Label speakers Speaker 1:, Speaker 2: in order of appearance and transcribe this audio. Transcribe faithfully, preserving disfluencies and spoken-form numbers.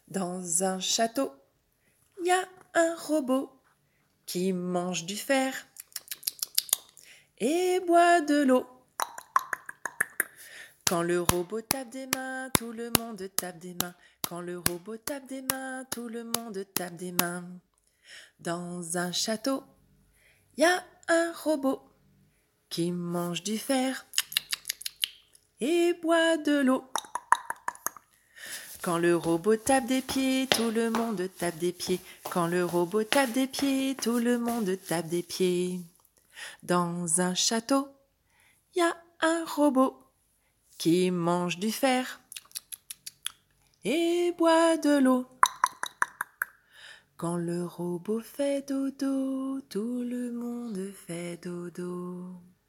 Speaker 1: Dans un château, il y a un robot qui mange du fer et boit de l'eau. Quand le robot tape des mains, tout le monde tape des mains. Quand le robot tape des mains, tout le monde tape des mains. Dans un château, il y a un robot qui mange du fer et boit de l'eau. Quand le robot tape des pieds, tout le monde tape des pieds. Quand le robot tape des pieds, tout le monde tape des pieds. Dans un château, il y a un robot qui mange du fer et boit de l'eau. Quand le robot fait dodo, tout le monde fait dodo.